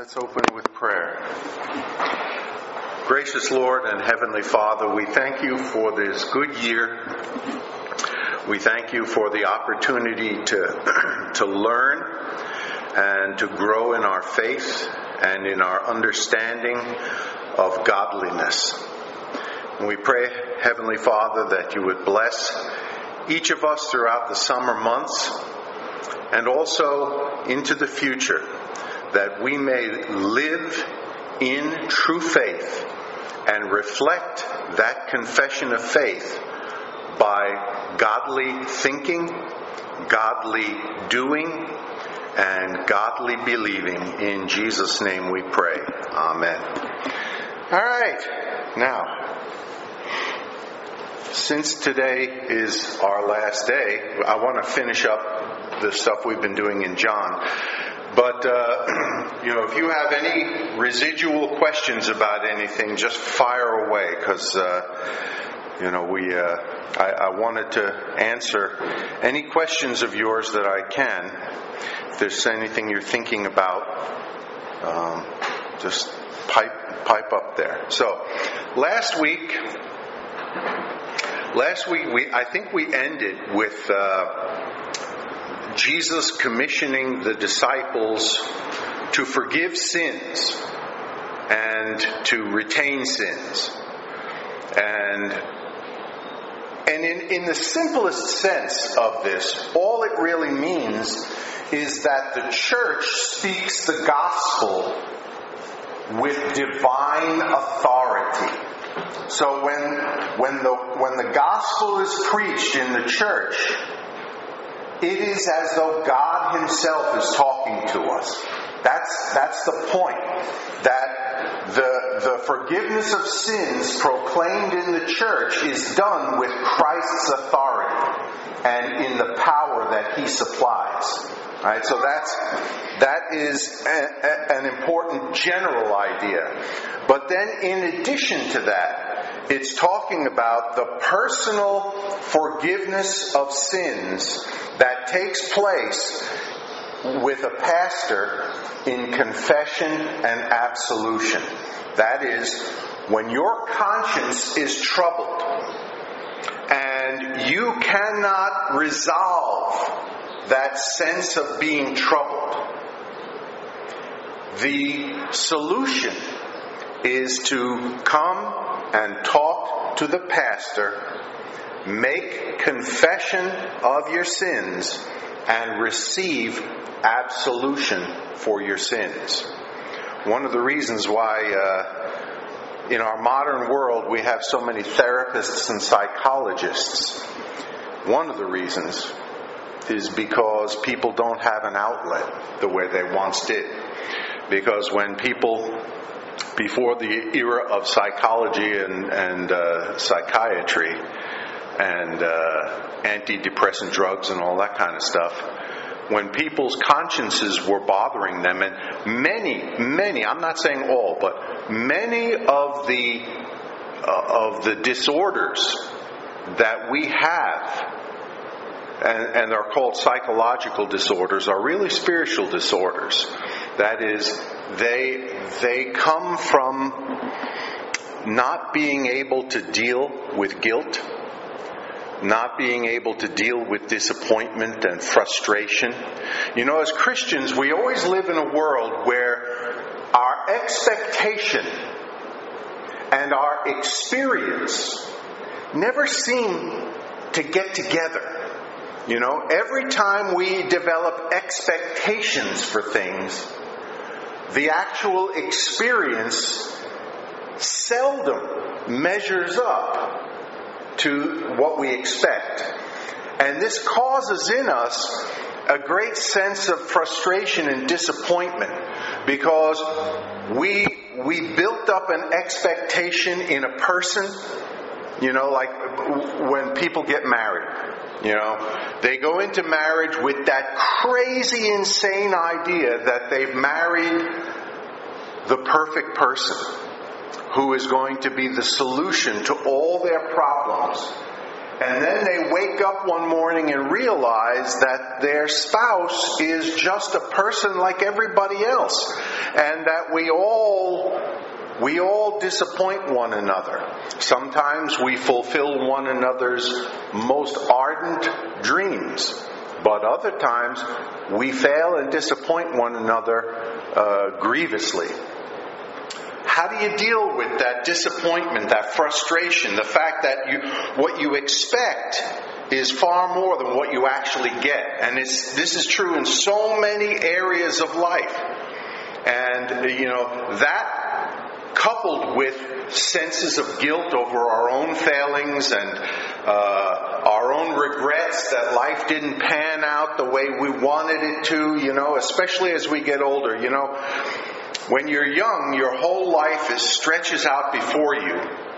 Let's open with prayer. Gracious Lord and Heavenly Father, we thank you for this good year. We thank you for the opportunity to learn and to grow in our faith and in our understanding of godliness. And we pray, Heavenly Father, that you would bless each of us throughout the summer months and also into the future, that we may live in true faith and reflect that confession of faith by godly thinking, godly doing, and godly believing. In Jesus' name we pray. Amen. All right. Now, since today is our last day, I want to finish up the stuff we've been doing in John. But, if you have any residual questions about anything, just fire away, because, I wanted to answer any questions of yours that I can. If there's anything you're thinking about, just pipe up there. So, last week I think we ended with Jesus commissioning the disciples to forgive sins and to retain sins. And in the simplest sense of this, all it really means is that the church speaks the gospel with divine authority. So when the gospel is preached in the church, it is as though God Himself is talking to us. That's the point. That the forgiveness of sins proclaimed in the church is done with Christ's authority and in the power that He supplies. All right, so that is an important general idea. But then in addition to that, it's talking about the personal forgiveness of sins that takes place with a pastor in confession and absolution. That is, when your conscience is troubled and you cannot resolve that sense of being troubled, the solution is to come and talk to the pastor, make confession of your sins, and receive absolution for your sins. One of the reasons why in our modern world we have so many therapists and psychologists, one of the reasons is because people don't have an outlet the way they once did. Because when people, before the era of psychology and psychiatry and antidepressant drugs and all that kind of stuff, when people's consciences were bothering them, and many, I'm not saying all, but many of the disorders that we have, and they're called psychological disorders, are really spiritual disorders. That is, they come from not being able to deal with guilt, not being able to deal with disappointment and frustration. As Christians, we always live in a world where our expectation and our experience never seem to get together. Every time we develop expectations for things, the actual experience seldom measures up to what we expect. And this causes in us a great sense of frustration and disappointment, because we built up an expectation in a person, like when people get married. They go into marriage with that crazy, insane idea that they've married the perfect person who is going to be the solution to all their problems. and then they wake up one morning and realize that their spouse is just a person like everybody else, and that we all disappoint one another. Sometimes we fulfill one another's most ardent dreams, but other times we fail and disappoint one another grievously. How do you deal with that disappointment, that frustration, the fact that what you expect is far more than what you actually get? And this is true in so many areas of life. And, that coupled with senses of guilt over our own failings and our own regrets that life didn't pan out the way we wanted it to, especially as we get older. When you're young, your whole life stretches out before you.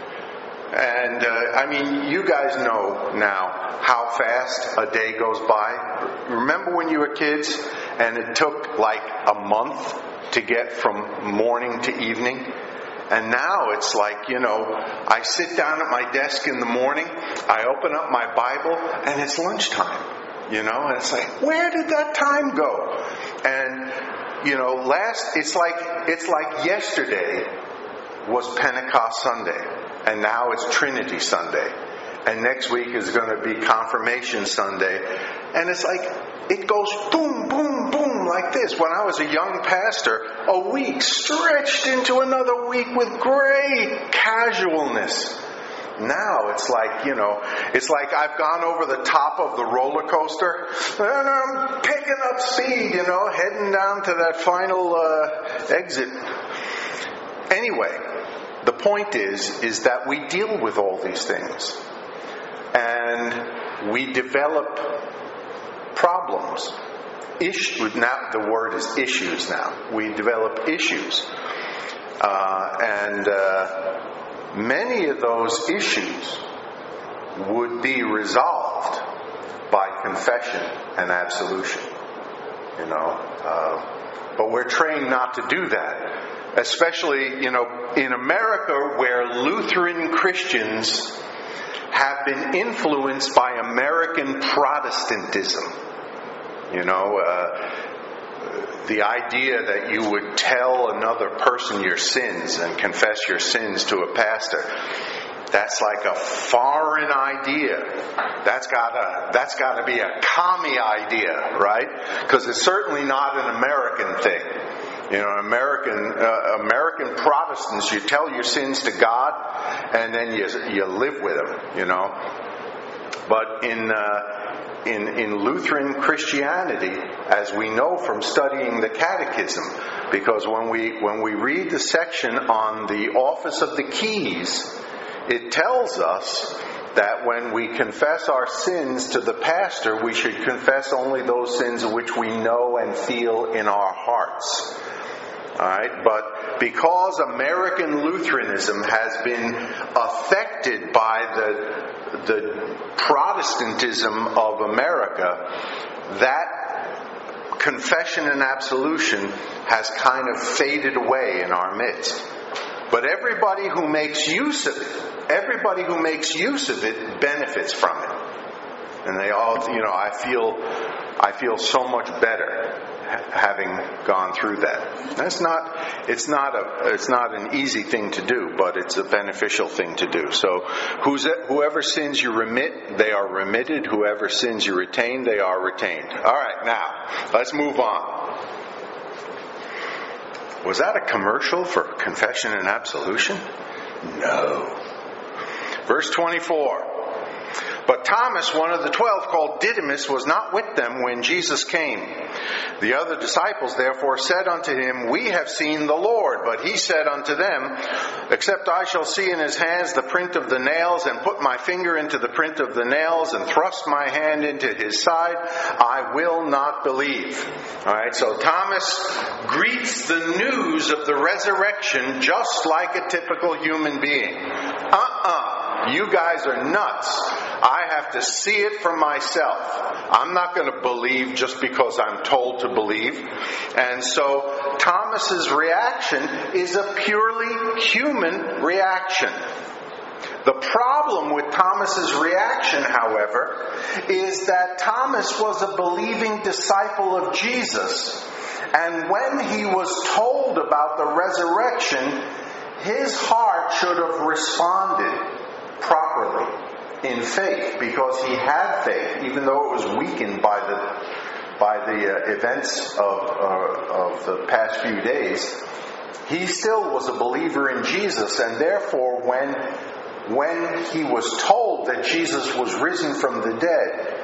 And, you guys know now how fast a day goes by. Remember when you were kids and it took like a month to get from morning to evening? And now it's like, I sit down at my desk in the morning, I open up my Bible, and it's lunchtime. And it's like, where did that time go? And it's like yesterday was Pentecost Sunday, and now it's Trinity Sunday, and next week is going to be Confirmation Sunday, and it's like it goes boom, boom, boom like this. When I was a young pastor, a week stretched into another week with great casualness. Now it's like, I've gone over the top of the roller coaster and I'm picking up speed, heading down to that final exit. Anyway, the point is that we deal with all these things. And we develop problems. Now the word is issues now. We develop issues. Many of those issues would be resolved by confession and absolution. But we're trained not to do that. Especially, in America, where Lutheran Christians have been influenced by American Protestantism. The idea that you would tell another person your sins and confess your sins to a pastor, that's like a foreign idea. That's got to be a commie idea, right? Because it's certainly not an American thing. American Protestants, you tell your sins to God, and then you live with them. But in Lutheran Christianity, as we know from studying the Catechism, because when we read the section on the office of the keys, it tells us that when we confess our sins to the pastor, we should confess only those sins which we know and feel in our hearts. All right, but because American Lutheranism has been affected by the Protestantism of America, that confession and absolution has kind of faded away in our midst. But everybody who makes use of it benefits from it. And they all, I feel so much better having gone through that. It's not an easy thing to do, but it's a beneficial thing to do. So whoever sins you remit, they are remitted. Whoever sins you retain, they are retained. All right, now let's move on. Was that a commercial for confession and absolution? No. Verse 24. But Thomas, one of the 12, called Didymus, was not with them when Jesus came. The other disciples therefore said unto him, We have seen the Lord. But he said unto them, Except I shall see in his hands the print of the nails, and put my finger into the print of the nails, and thrust my hand into his side, I will not believe. All right, so Thomas greets the news of the resurrection just like a typical human being. You guys are nuts. I have to see it for myself. I'm not going to believe just because I'm told to believe. And so Thomas's reaction is a purely human reaction. The problem with Thomas's reaction, however, is that Thomas was a believing disciple of Jesus. And when he was told about the resurrection, his heart should have responded properly in faith, because he had faith, even though it was weakened by the events of the past few days. He still was a believer in Jesus, and therefore when he was told that Jesus was risen from the dead,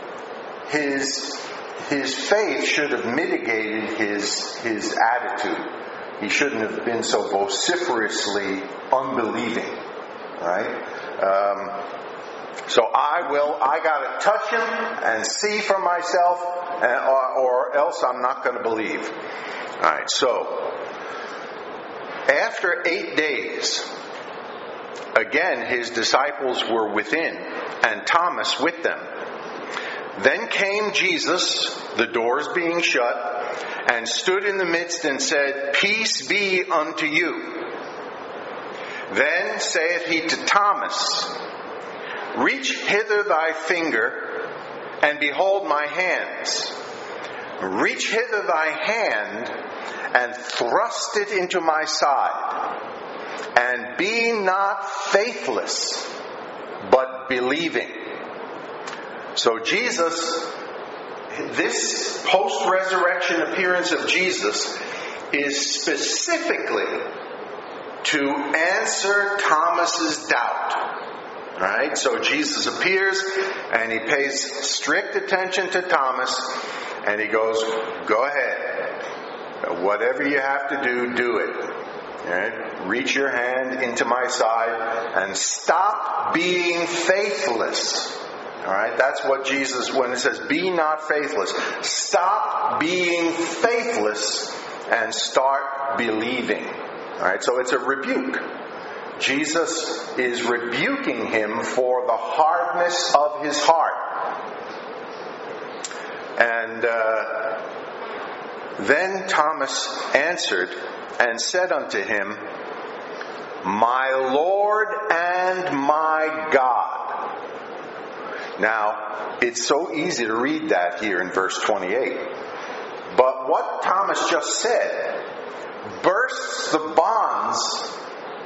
his faith should have mitigated his attitude. He shouldn't have been so vociferously unbelieving, right? So I got to touch him and see for myself, or else I'm not going to believe. All right, so after 8 days, again his disciples were within, and Thomas with them. Then came Jesus, the doors being shut, and stood in the midst and said, "Peace be unto you." Then saith he to Thomas, "Reach hither thy finger, and behold my hands. Reach hither thy hand, and thrust it into my side. And be not faithless, but believing." So Jesus, this post-resurrection appearance of Jesus is specifically to answer Thomas's doubt. Right? So Jesus appears and he pays strict attention to Thomas, and he goes, "Go ahead. Whatever you have to do, do it. Right? Reach your hand into my side and stop being faithless." All right? That's what Jesus, when it says, "Be not faithless," stop being faithless and start believing. All right? So it's a rebuke. Jesus is rebuking him for the hardness of his heart. And then Thomas answered and said unto him, "My Lord and my God." Now, it's so easy to read that here in verse 28. But what Thomas just said bursts the bonds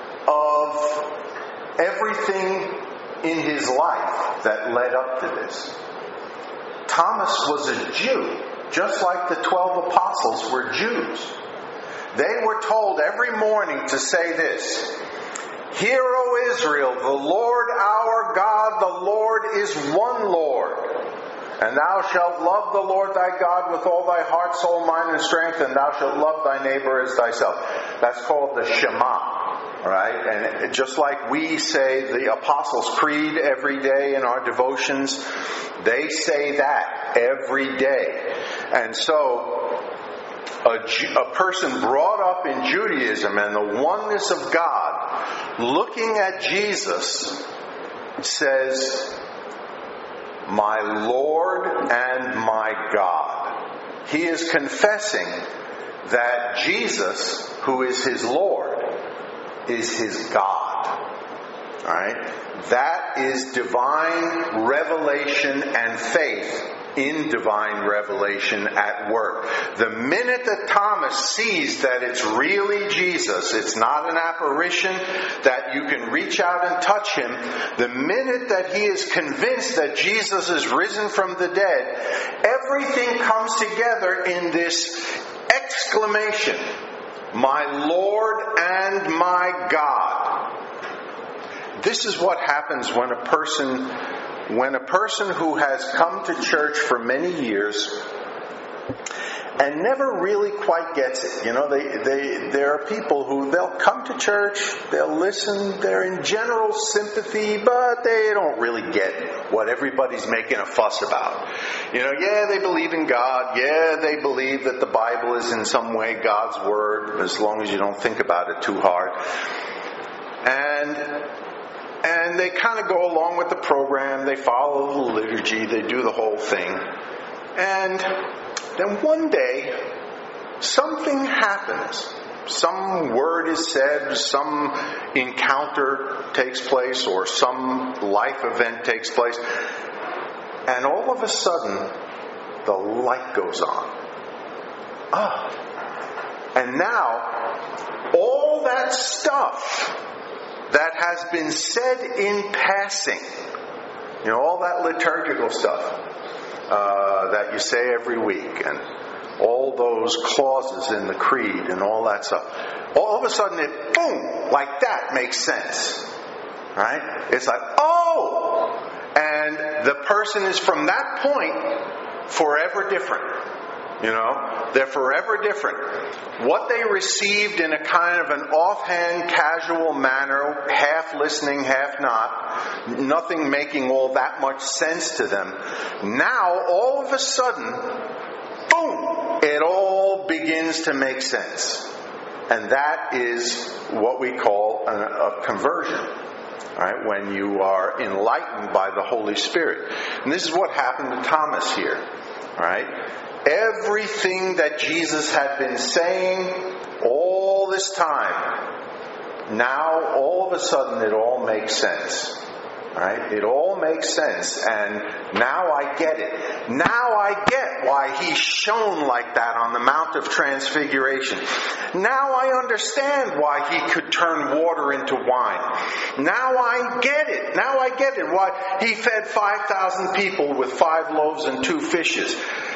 of everything in his life that led up to this. Thomas was a Jew, just like the 12 apostles were Jews. They were told every morning to say this, "Hear, O Israel, the Lord our God, the Lord is one Lord. And thou shalt love the Lord thy God with all thy heart, soul, mind, and strength, and thou shalt love thy neighbor as thyself." That's called the Shema. Right? And just like we say the Apostles' Creed every day in our devotions, they say that every day. And so a person brought up in Judaism and the oneness of God, looking at Jesus, says, "My Lord and my God." He is confessing that Jesus, who is his Lord, is his God. All right? That is divine revelation and faith in divine revelation at work. The minute that Thomas sees that it's really Jesus, it's not an apparition, that you can reach out and touch him, the minute that he is convinced that Jesus is risen from the dead, everything comes together in this exclamation, "My Lord and my God." This is what happens when a person who has come to church for many years and never really quite gets it. You know, there are people who they'll come to church, they'll listen, they're in general sympathy, but they don't really get what everybody's making a fuss about. You know, yeah, they believe in God. Yeah, they believe that the Bible is in some way God's Word, as long as you don't think about it too hard. And they kind of go along with the program. They follow the liturgy. They do the whole thing. And then one day, something happens. some word is said, some encounter takes place, or some life event takes place, and all of a sudden, the light goes on. And now, all that stuff that has been said in passing, all that liturgical stuff that you say every week, and all those clauses in the creed and all that stuff, all of a sudden it, boom, like that makes sense. Right? It's like, oh! And the person is from that point forever different. They're forever different. What they received in a kind of an offhand, casual manner, half listening, half not, nothing making all that much sense to them, now, all of a sudden, boom, it all begins to make sense. And that is what we call a conversion. Right? When you are enlightened by the Holy Spirit. And this is what happened to Thomas here. Right? Everything that Jesus had been saying all this time, now all of a sudden it all makes sense. Right? It all makes sense, and now I get it. Now I get why he shone like that on the Mount of Transfiguration. Now I understand why he could turn water into wine. Now I get it. Now I get it. Why he fed 5,000 people with 5 loaves and 2 fishes.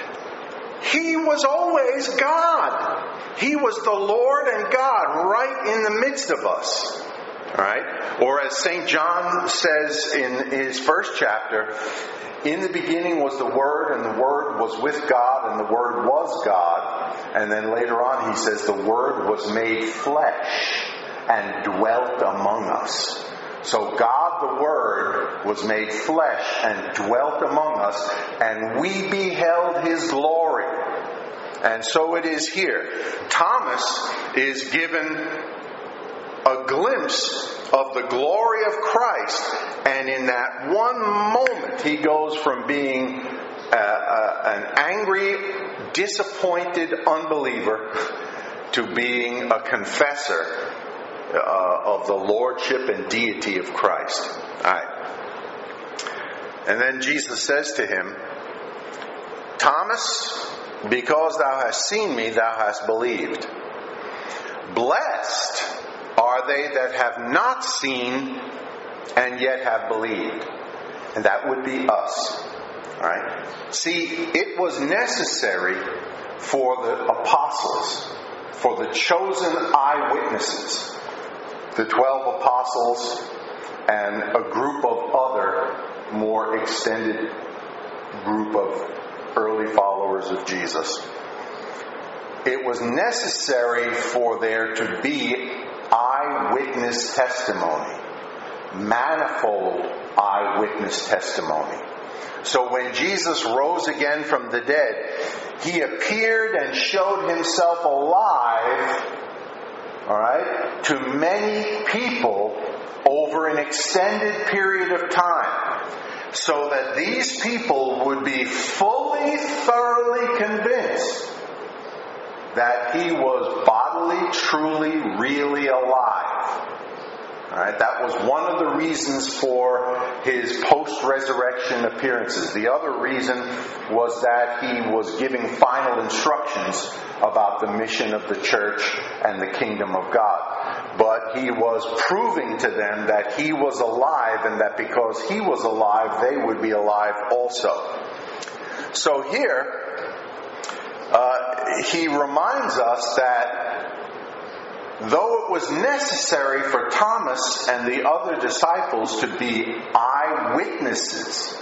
He was always God. He was the Lord and God right in the midst of us. Right? Or as St. John says in his first chapter, in the beginning was the Word, and the Word was with God, and the Word was God. And then later on he says the Word was made flesh and dwelt among us. So God the Word was made flesh and dwelt among us, and we beheld His glory. And so it is here. Thomas is given a glimpse of the glory of Christ, and in that one moment he goes from being an angry, disappointed unbeliever to being a confessor of the lordship and deity of Christ. All right. And then Jesus says to him, Thomas, because thou hast seen me, thou hast believed. Blessed are they that have not seen and yet have believed. And that would be us. Right? See, it was necessary for the apostles, for the chosen eyewitnesses, the 12 apostles and a group of other more extended group of early followers of Jesus. It was necessary for there to be eyewitness testimony, manifold eyewitness testimony. So when Jesus rose again from the dead, He appeared and showed Himself alive, to many people over an extended period of time, so that these people would be fully, thoroughly convinced that He was bodily, truly, really alive. That was one of the reasons for His post-resurrection appearances. The other reason was that He was giving final instructions about the mission of the church and the kingdom of God. But He was proving to them that He was alive, and that because He was alive, they would be alive also. So here, He reminds us that though it was necessary for Thomas and the other disciples to be eyewitnesses,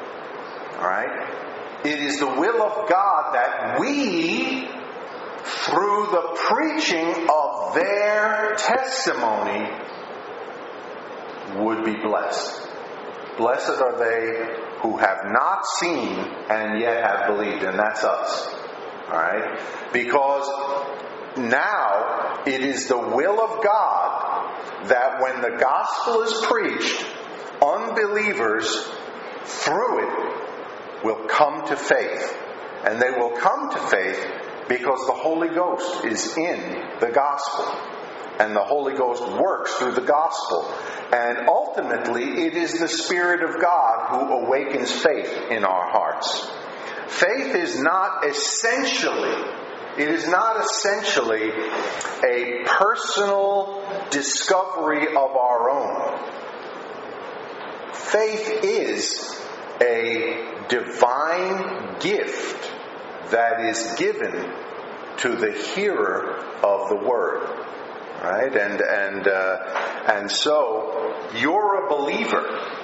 it is the will of God that we, through the preaching of their testimony, would be blessed. Blessed are they who have not seen and yet have believed, and that's us. Because now it is the will of God that when the gospel is preached, unbelievers through it will come to faith. And they will come to faith because the Holy Ghost is in the gospel. And the Holy Ghost works through the gospel. And ultimately, it is the Spirit of God who awakens faith in our hearts. Faith is not essentially a personal discovery of our own. Faith is a divine gift that is given to the hearer of the word. Right? And so you're a believer,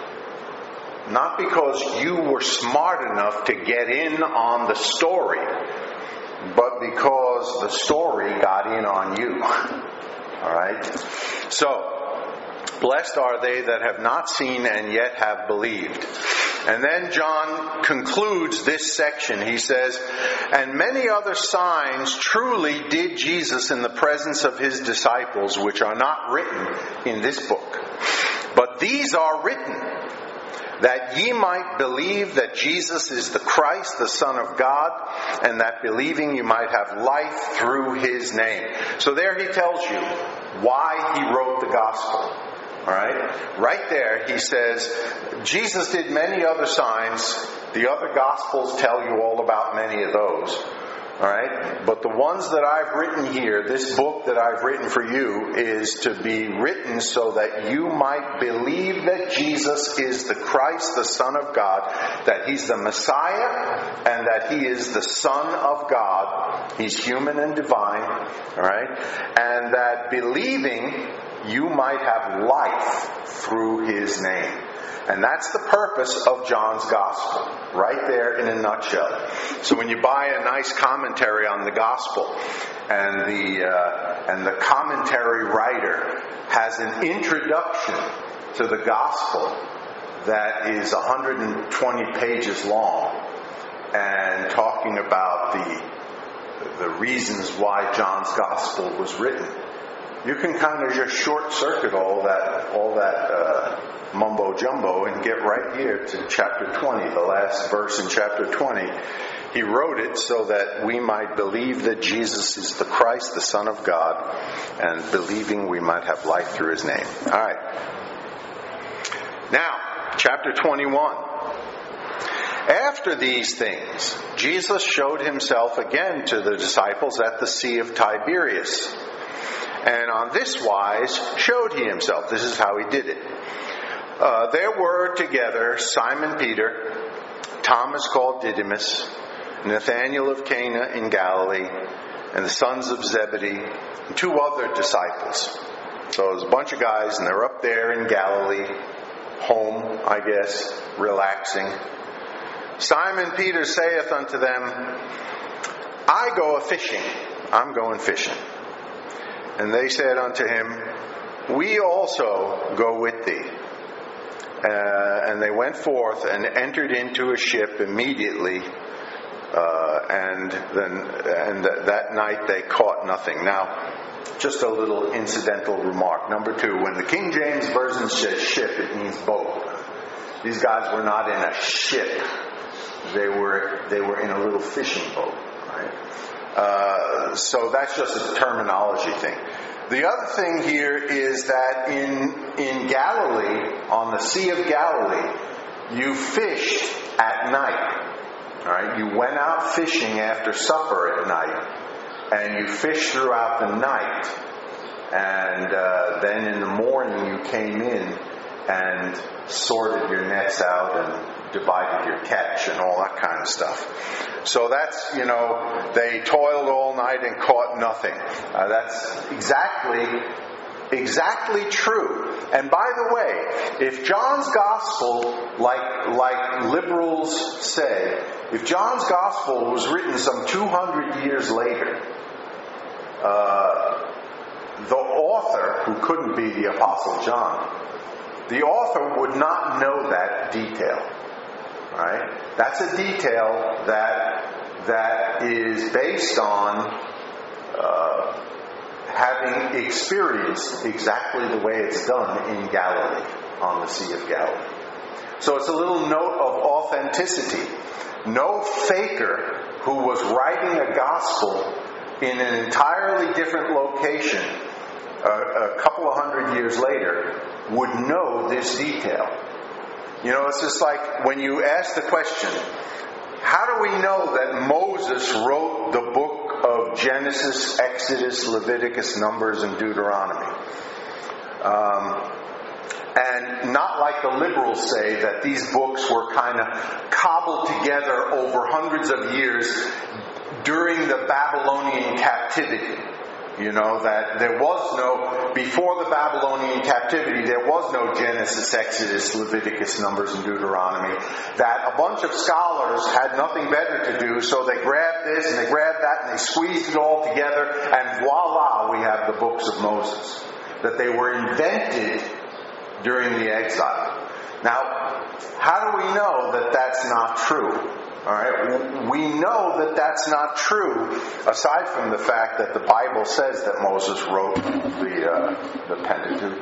not because you were smart enough to get in on the story, but because the story got in on you. All right? So, blessed are they that have not seen and yet have believed. And then John concludes this section. He says, and many other signs truly did Jesus in the presence of his disciples, which are not written in this book. But these are written, that ye might believe that Jesus is the Christ, the Son of God, and that believing you might have life through his name. So there he tells you why he wrote the gospel. All right? Right there, he says, Jesus did many other signs. The other Gospels tell you all about many of those. All right? But the ones that I've written here, this book that I've written for you, is to be written so that you might believe that Jesus is the Christ, the Son of God, that he's the Messiah, and that he is the Son of God. He's human and divine. All right? And that believing you might have life through his name. And that's the purpose of John's Gospel, right there in a nutshell. So when you buy a nice commentary on the Gospel, and the commentary writer has an introduction to the Gospel that is 120 pages long, and talking about the reasons why John's Gospel was written, you can kind of just short circuit all that mumbo jumbo and get right here to chapter 20, the last verse in chapter 20. He wrote it so that we might believe that Jesus is the Christ, the Son of God, and believing we might have life through his name. All right. Now, chapter 21. After these things, Jesus showed himself again to the disciples at the Sea of Tiberias. And on this wise showed he himself. This is how he did it. There were together Simon Peter, Thomas called Didymus, Nathanael of Cana in Galilee, and the sons of Zebedee, and two other disciples. So there's a bunch of guys, and they're up there in Galilee, home, I guess, relaxing. Simon Peter saith unto them, I go a-fishing. I'm going fishing. And they said unto him, we also go with thee. And they went forth and entered into a ship immediately. And that night they caught nothing. Now, just a little incidental remark. Number 2, when the King James Version says ship, it means boat. These guys were not in a ship. They were in a little fishing boat. Right? So that's just a terminology thing. The other thing here is that in Galilee, on the Sea of Galilee, you fished at night. All right? You went out fishing after supper at night, and you fished throughout the night. And then in the morning you came in and sorted your nets out and divided your catch and all that kind of stuff. So that's, they toiled all night and caught nothing. That's exactly true. And by the way, if John's Gospel, like liberals say, if John's Gospel was written some 200 years later, the author, who couldn't be the Apostle John, the author would not know that detail. Right? That's a detail that is based on having experienced exactly the way it's done in Galilee, on the Sea of Galilee. So it's a little note of authenticity no faker who was writing a gospel in an entirely different location a couple of hundred years later would know this detail. It's just like when you ask the question, how do we know that Moses wrote the book of Genesis, Exodus, Leviticus, Numbers, and Deuteronomy? And not like the liberals say that these books were kind of cobbled together over hundreds of years during the Babylonian captivity. That there was no, before the Babylonian captivity, there was no Genesis, Exodus, Leviticus, Numbers, and Deuteronomy. That a bunch of scholars had nothing better to do, so they grabbed this and they grabbed that and they squeezed it all together, and voila, we have the books of Moses. That they were invented during the exile. Now, how do we know that that's not true? All right, we know that that's not true, aside from the fact that the Bible says that Moses wrote the Pentateuch.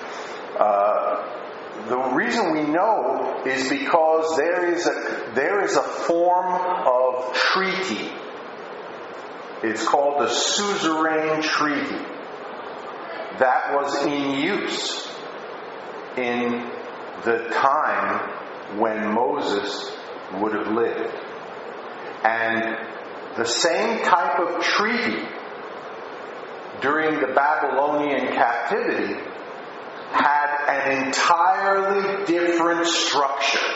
The reason we know is because there is a form of treaty. It's called the Suzerain Treaty that was in use in the time when Moses would have lived. And the same type of treaty during the Babylonian captivity had an entirely different structure.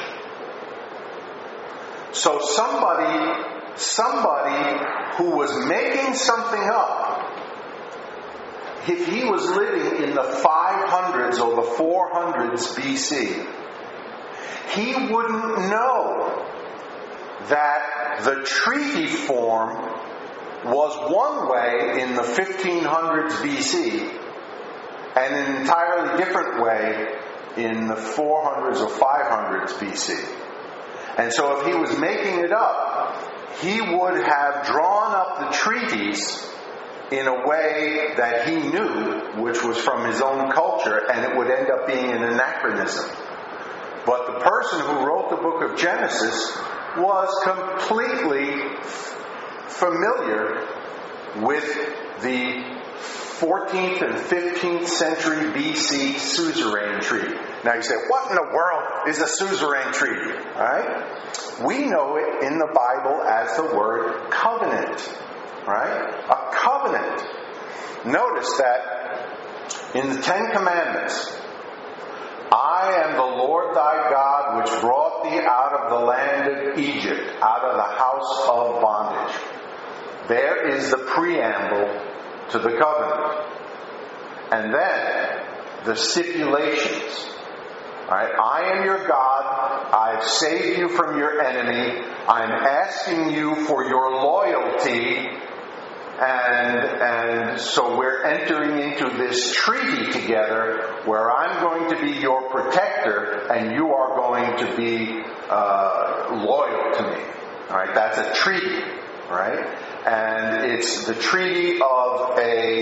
So somebody who was making something up, if he was living in the 500s or the 400s BC, he wouldn't know that the treaty form was one way in the 1500s BC and an entirely different way in the 400s or 500s BC. And so if he was making it up, he would have drawn up the treaties in a way that he knew, which was from his own culture, and it would end up being an anachronism. But the person who wrote the book of Genesis was completely familiar with the 14th and 15th century BC suzerain treaty. Now you say, what in the world is a suzerain treaty? All right? We know it in the Bible as the word covenant. Right? A covenant. Notice that in the Ten Commandments, I am the Lord thy God which brought thee out of the land of Egypt, out of the house of bondage. There is the preamble to the covenant. And then the stipulations. Right? I am your God. I've saved you from your enemy. I'm asking you for your loyalty. And so we're entering into this treaty together where I'm going to be your protector and you are going to be loyal to me. All right, that's a treaty, right? And it's the treaty of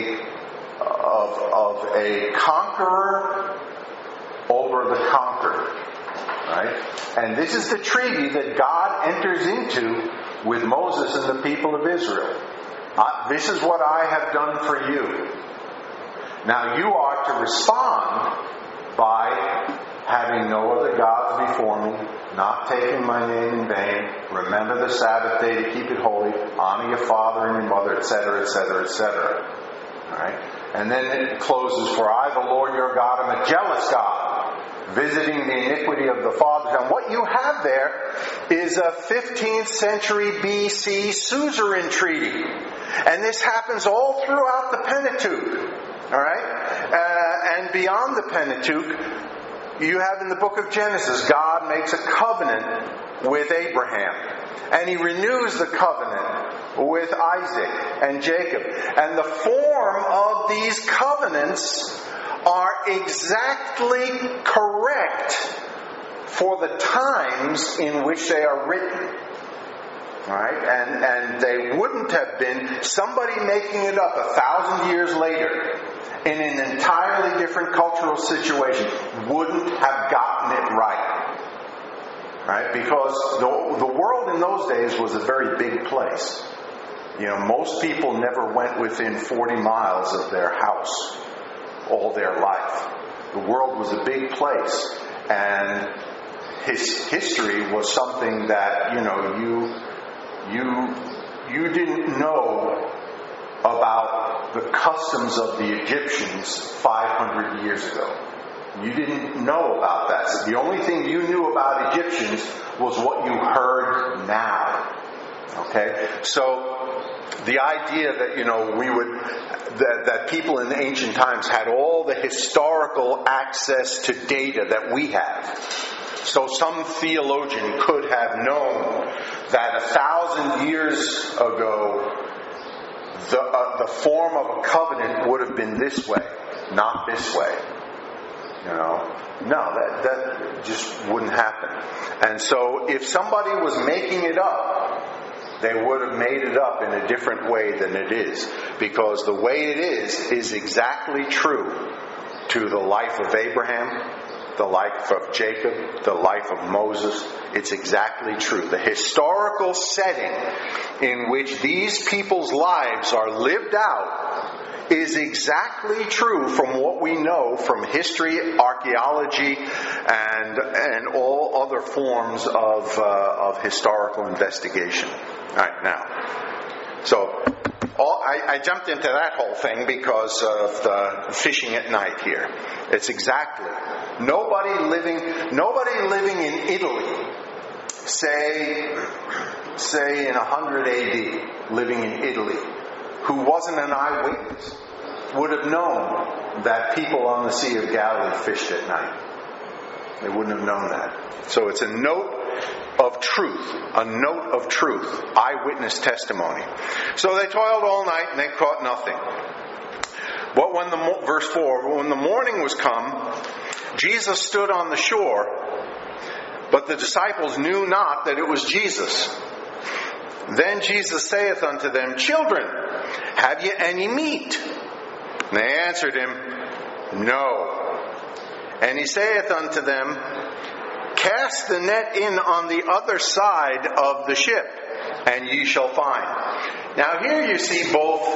a conqueror over the conquered, right? And this is the treaty that God enters into with Moses and the people of Israel. This is what I have done for you. Now you are to respond by having no other gods before me, not taking my name in vain, remember the Sabbath day to keep it holy, honor your father and your mother, etc., etc., etc. Alright? And then it closes, for I, the Lord your God, am a jealous God, visiting the iniquity of the fathers. And what you have there is a 15th century BC suzerain treaty. And this happens all throughout the Pentateuch. Alright? And beyond the Pentateuch, you have in the book of Genesis, God makes a covenant with Abraham. And He renews the covenant with Isaac and Jacob. And the form of these covenants are exactly correct for the times in which they are written. Right? And they wouldn't have been somebody making it up 1,000 years later in an entirely different cultural situation wouldn't have gotten it right. right? Because the world in those days was a very big place. Most people never went within 40 miles of their house all their life. The world was a big place, and his history was something that you didn't know about the customs of the Egyptians 500 years ago. You didn't know about that. So the only thing you knew about Egyptians was what you heard now. Okay? So the idea that that people in ancient times had all the historical access to data that we have. So some theologian could have known that 1,000 years ago the form of a covenant would have been this way, not this way. No, that just wouldn't happen. And so if somebody was making it up, they would have made it up in a different way than it is. Because the way it is exactly true to the life of Abraham, the life of Jacob, the life of Moses. It's exactly true. The historical setting in which these people's lives are lived out is exactly true from what we know from history, archaeology, and all other forms of historical investigation. All right, now, so I jumped into that whole thing because of the fishing at night here. It's exactly nobody living in Italy, say in 100 AD, living in Italy, who wasn't an eyewitness, would have known that people on the Sea of Galilee fished at night. They wouldn't have known that. So it's a note of truth, eyewitness testimony. So they toiled all night and they caught nothing. But verse 4, when the morning was come, Jesus stood on the shore, but the disciples knew not that it was Jesus. Then Jesus saith unto them, Children, have ye any meat? And they answered him, No. And he saith unto them, Cast the net in on the other side of the ship, and ye shall find. Now here you see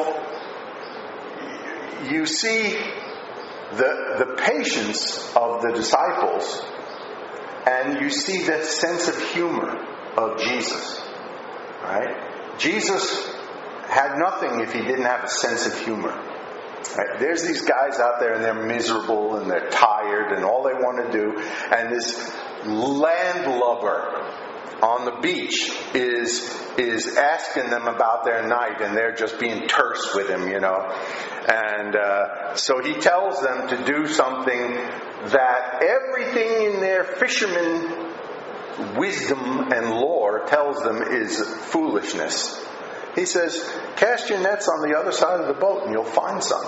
the patience of the disciples, and you see the sense of humor of Jesus. Right? Jesus had nothing if he didn't have a sense of humor. Right? There's these guys out there and they're miserable and they're tired and all they want to do, and this landlubber on the beach is asking them about their night, and they're just being terse with him, And so he tells them to do something that everything in their fisherman wisdom and lore tells them is foolishness. He says, cast your nets on the other side of the boat and you'll find some.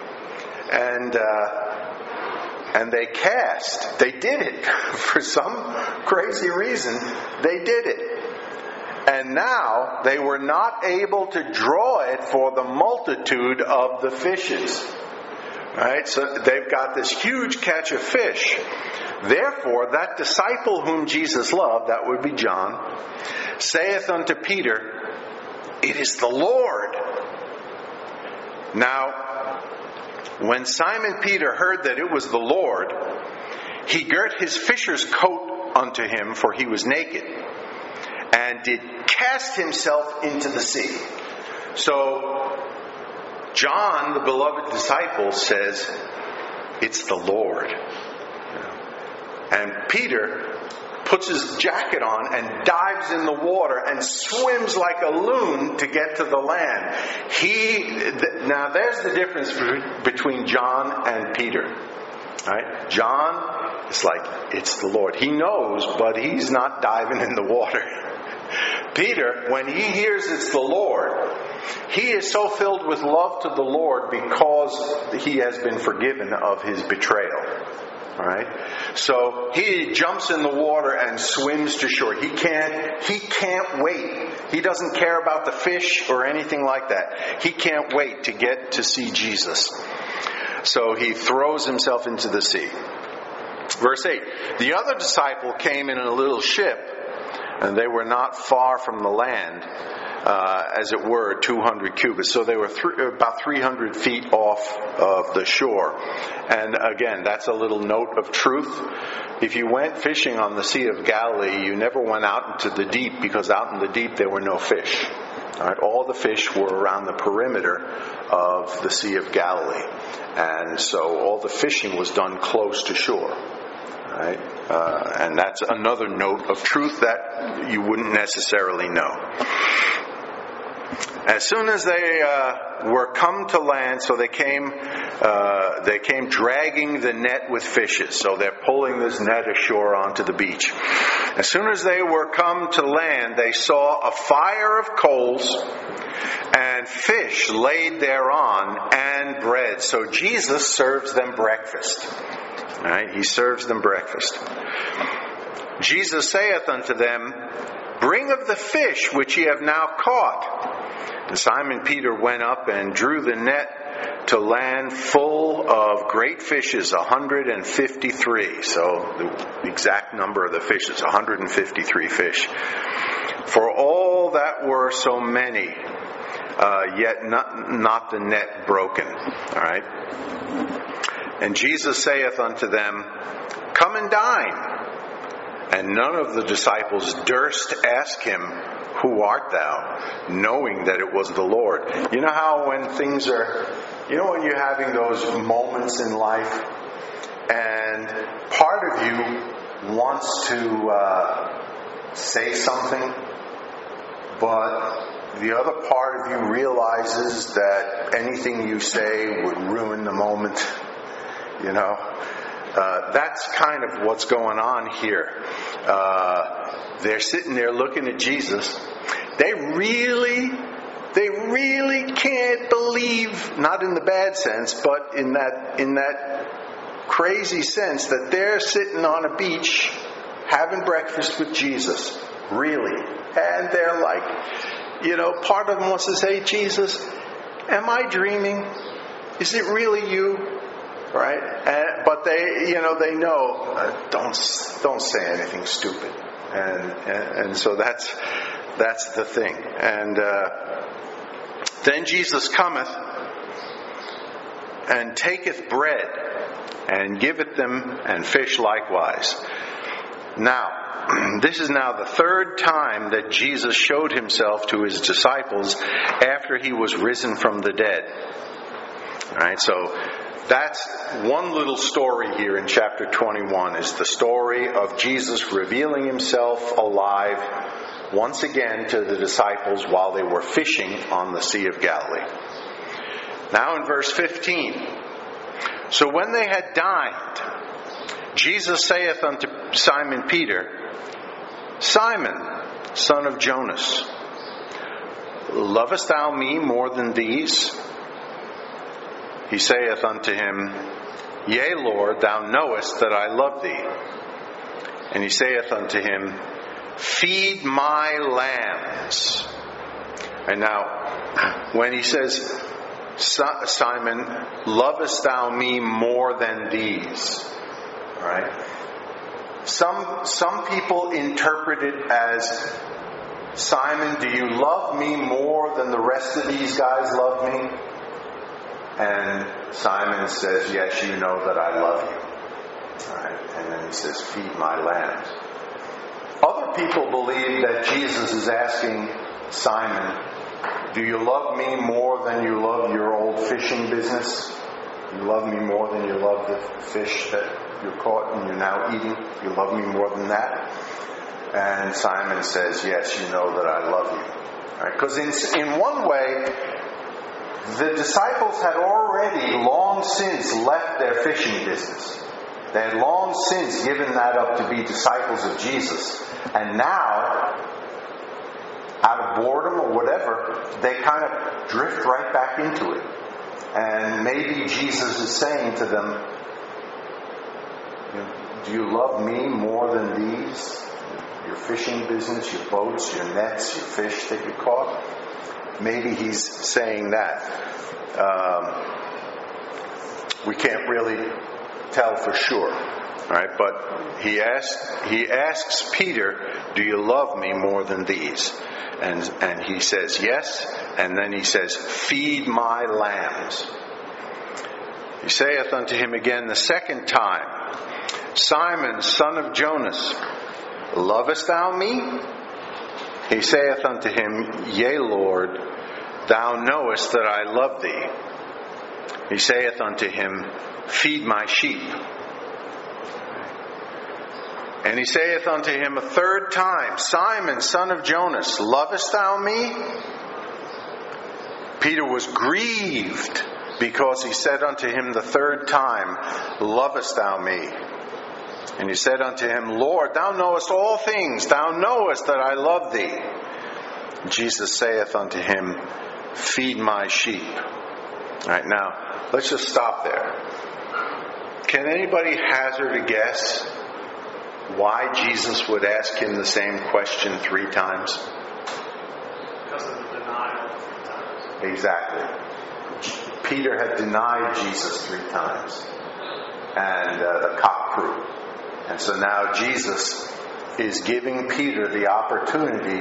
And they cast. They did it. For some crazy reason, they did it. And now they were not able to draw it for the multitude of the fishes. Right? So they've got this huge catch of fish. Therefore, that disciple whom Jesus loved, that would be John, saith unto Peter, It is the Lord. Now, when Simon Peter heard that it was the Lord, he girt his fisher's coat unto him, for he was naked, and did cast himself into the sea. So, John, the beloved disciple, says, it's the Lord. And Peter puts his jacket on and dives in the water and swims like a loon to get to the land. Now there's the difference between John and Peter. Right? John is like, it's the Lord. He knows, but he's not diving in the water. Peter, when he hears it's the Lord, he is so filled with love to the Lord because he has been forgiven of his betrayal. Right? So he jumps in the water and swims to shore. He can't wait. He doesn't care about the fish or anything like that. He can't wait to get to see Jesus. So he throws himself into the sea. Verse 8. The other disciple came in a little ship, and they were not far from the land, as it were, 200 cubits. So they were about 300 feet off of the shore. And again, that's a little note of truth. If you went fishing on the Sea of Galilee, you never went out into the deep, because out in the deep there were no fish. All the fish were around the perimeter of the Sea of Galilee. And so all the fishing was done close to shore. Right? And that's another note of truth that you wouldn't necessarily know. As soon as they were come to land, so they came dragging the net with fishes. So they're pulling this net ashore onto the beach. As soon as they were come to land, they saw a fire of coals and fish laid thereon and bread. So Jesus serves them breakfast. Right? He serves them breakfast. Jesus saith unto them, Bring of the fish which ye have now caught. And Simon Peter went up and drew the net to land full of great fishes, 153. So the exact number of the fishes, 153 fish. For all that were so many, yet not the net broken. All right. And Jesus saith unto them, Come and dine. And none of the disciples durst ask him, Who art thou? Knowing that it was the Lord. You know how when things are, when you're having those moments in life, and part of you wants to say something, but the other part of you realizes that anything you say would ruin the moment. That's kind of what's going on here. They're sitting there looking at Jesus. They really can't believe, not in the bad sense, but in that crazy sense that they're sitting on a beach having breakfast with Jesus. Really. And they're like, part of them wants to say, Jesus, am I dreaming? Is it really you? Right? But they know, don't say anything stupid. And so that's the thing. And then Jesus cometh and taketh bread and giveth them, and fish likewise. Now, this is now the third time that Jesus showed himself to his disciples after he was risen from the dead. All right, so that's one little story here in chapter 21, is the story of Jesus revealing himself alive once again to the disciples while they were fishing on the Sea of Galilee. Now in verse 15, So when they had dined, Jesus saith unto Simon Peter, Simon, son of Jonas, lovest thou me more than these? He saith unto him, Yea, Lord, thou knowest that I love thee. And he saith unto him, Feed my lambs. And now, when he says, Simon, lovest thou me more than these? All right? Some people interpret it as, Simon, do you love me more than the rest of these guys love me? And Simon says, Yes, you know that I love you. All right? And then he says, Feed my lambs. Other people believe that Jesus is asking Simon, do you love me more than you love your old fishing business? You love me more than you love the fish that you caught and you're now eating? You love me more than that? And Simon says, Yes, you know that I love you. All right? Because in one way, the disciples had already long since left their fishing business. They had long since given that up to be disciples of Jesus. And now, out of boredom or whatever, they kind of drift right back into it. And maybe Jesus is saying to them, do you love me more than these? Your fishing business, your boats, your nets, your fish that you caught? Maybe he's saying that. We can't really tell for sure. Right? But he asks Peter, do you love me more than these? And he says, yes. And then he says, feed my lambs. He saith unto him again the second time, Simon, son of Jonas, lovest thou me? He saith unto him, Yea, Lord, thou knowest that I love thee. He saith unto him, feed my sheep. And he saith unto him a third time, Simon, son of Jonas, lovest thou me? Peter was grieved because he said unto him the third time, lovest thou me? And he said unto him, Lord, thou knowest all things, thou knowest that I love thee. Jesus saith unto him, feed my sheep. All right, now, let's just stop there. Can anybody hazard a guess why Jesus would ask him the same question 3 times? Because of the denial 3 times. Exactly. Peter had denied Jesus 3 times. And the cock crew. And so now Jesus is giving Peter the opportunity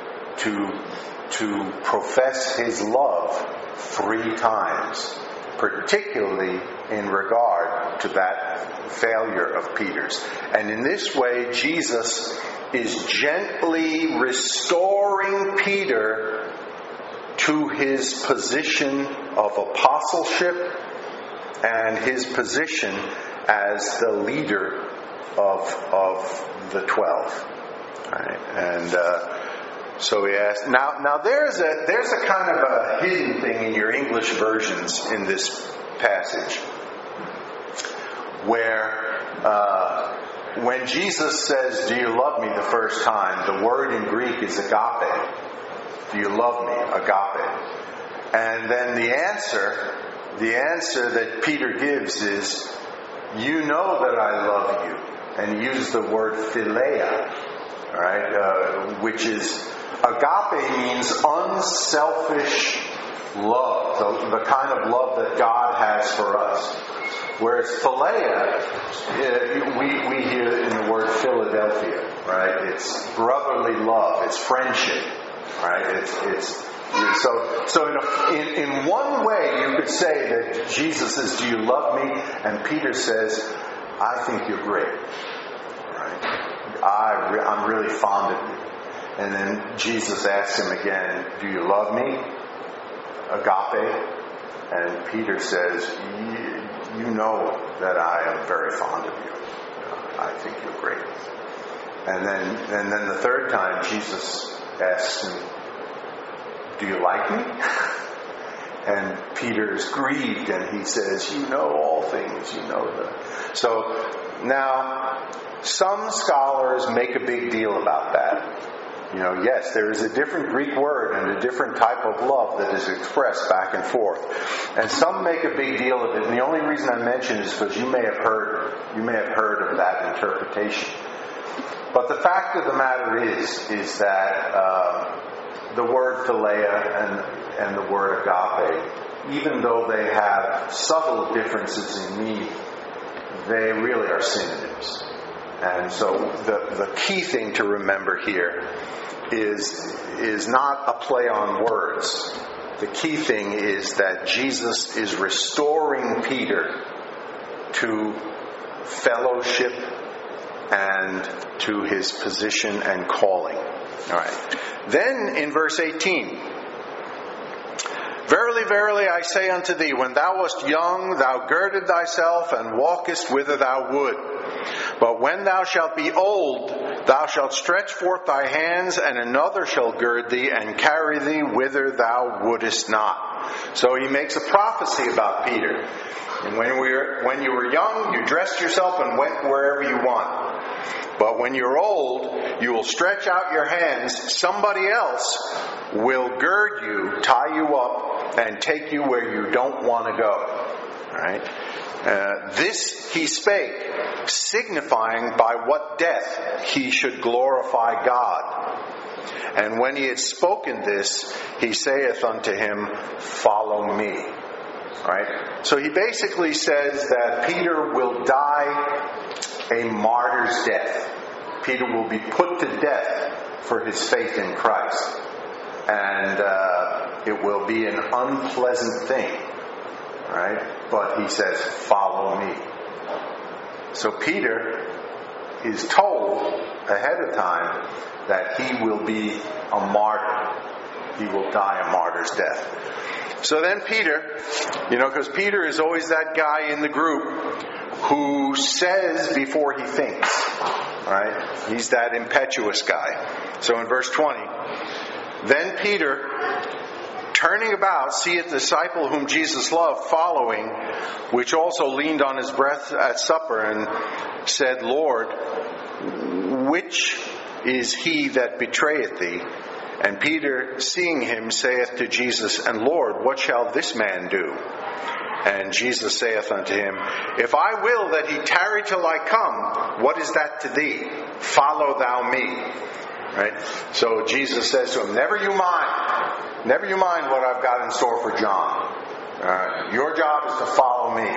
to profess his love 3 times, particularly in regard to that failure of Peter's. And in this way, Jesus is gently restoring Peter to his position of apostleship and his position as the leader of the 12. Right? And so he asked. Now there's a kind of a hidden thing in your English versions in this passage, where when Jesus says, "Do you love me?" the first time, the word in Greek is agape. Do you love me? Agape. And then the answer that Peter gives is, "You know that I love you," and use the word philia, right? Which is agape means unselfish love, the kind of love that God has for us. Whereas philia, we hear in the word Philadelphia, right? It's brotherly love, it's friendship, right? So in one way you could say that Jesus says, "Do you love me?" and Peter says, "I think you're great." Right? I'm really fond of you. And then Jesus asks him again, "Do you love me?" Agape. And Peter says, "You know that I am very fond of you. I think you're great." And then the third time Jesus asks him, "Do you like me?" And Peter is grieved and he says, "You know all things, you know that." So now, some scholars make a big deal about that. Yes, there is a different Greek word and a different type of love that is expressed back and forth. And some make a big deal of it. And the only reason I mention it is because you may have heard of that interpretation. But the fact of the matter is that the word philia and the word agape, even though they have subtle differences in meaning, they really are synonyms. And so the key thing to remember here is not a play on words. The key thing is that Jesus is restoring Peter to fellowship and to his position and calling. All right. Then in verse 18, "Verily, verily, I say unto thee, when thou wast young, thou girded thyself and walkest whither thou would. But when thou shalt be old, thou shalt stretch forth thy hands, and another shall gird thee and carry thee whither thou wouldest not." So he makes a prophecy about Peter. And when you were young, you dressed yourself and went wherever you want. But when you're old, you will stretch out your hands. Somebody else will gird you, tie you up, and take you where you don't want to go. All right? This he spake, signifying by what death he should glorify God. And when he had spoken this, he saith unto him, "Follow me." Right? So he basically says that Peter will die a martyr's death. Peter will be put to death for his faith in Christ. And it will be an unpleasant thing. Right? But he says, follow me. So Peter is told ahead of time that he will be a martyr. He will die a martyr's death. So then Peter, because Peter is always that guy in the group who says before he thinks. Right? He's that impetuous guy. So in verse 20, then Peter, turning about, seeth the disciple whom Jesus loved following, which also leaned on his breast at supper, and said, Lord, which is he that betrayeth thee? And Peter, seeing him, saith to Jesus, And Lord, what shall this man do? And Jesus saith unto him, If I will that he tarry till I come, what is that to thee? Follow thou me. Right? So Jesus says to him, Never you mind what I've got in store for John. Your job is to follow me.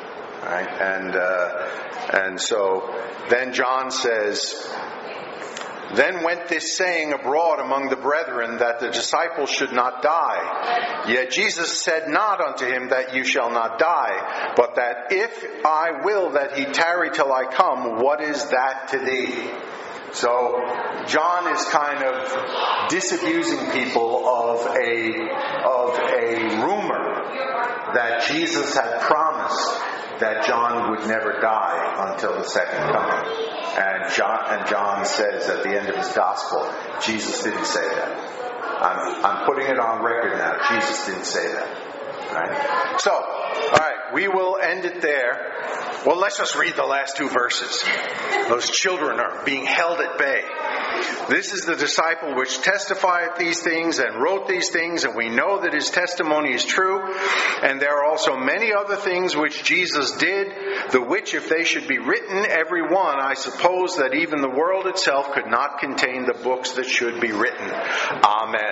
Right? And so then John says, Then went this saying abroad among the brethren, that the disciples should not die. Yet Jesus said not unto him that you shall not die, but that if I will that he tarry till I come, what is that to thee? So John is kind of disabusing people of a rumor that Jesus had promised that John would never die until the second coming. And John says at the end of his gospel, Jesus didn't say that. I'm putting it on record now. Jesus didn't say that. Right? So, all right, we will end it there. Well, let's just read the last two verses. Those children are being held at bay. This is the disciple which testifieth these things and wrote these things, and we know that his testimony is true. And there are also many other things which Jesus did, the which if they should be written, every one, I suppose that even the world itself could not contain the books that should be written. Amen.